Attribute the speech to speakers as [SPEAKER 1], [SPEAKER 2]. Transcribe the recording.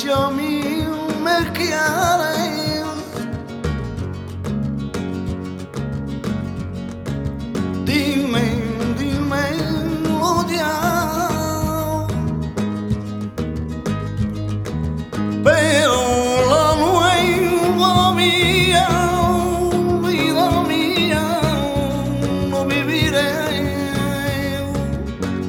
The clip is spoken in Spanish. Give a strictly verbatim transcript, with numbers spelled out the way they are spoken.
[SPEAKER 1] lasciami macchiare. Dimmi, dimmi, lo diamo, però la nuova mia